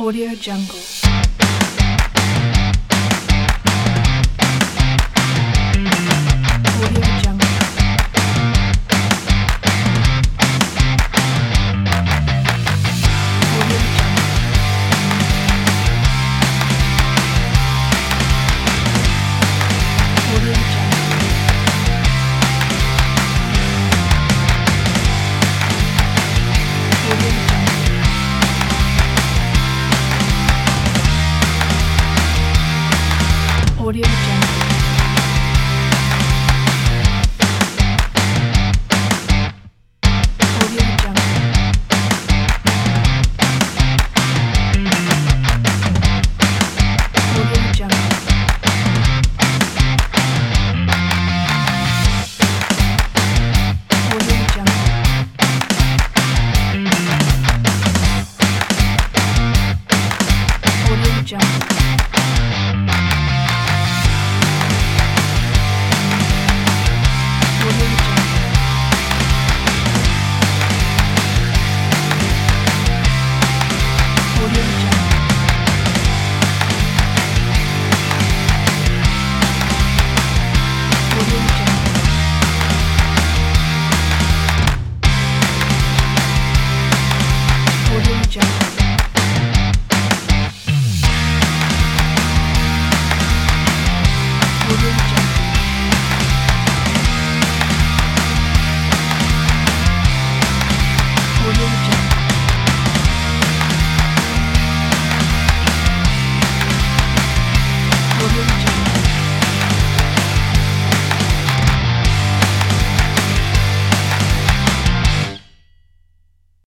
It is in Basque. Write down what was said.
Audio Jungle. Audio Jungle. Audio Jungle. Audio Jungle. Audio Jungle. Audio Jungle. Audio Jungle. Audio Jungle. Audio Jungle. Audio Jungle.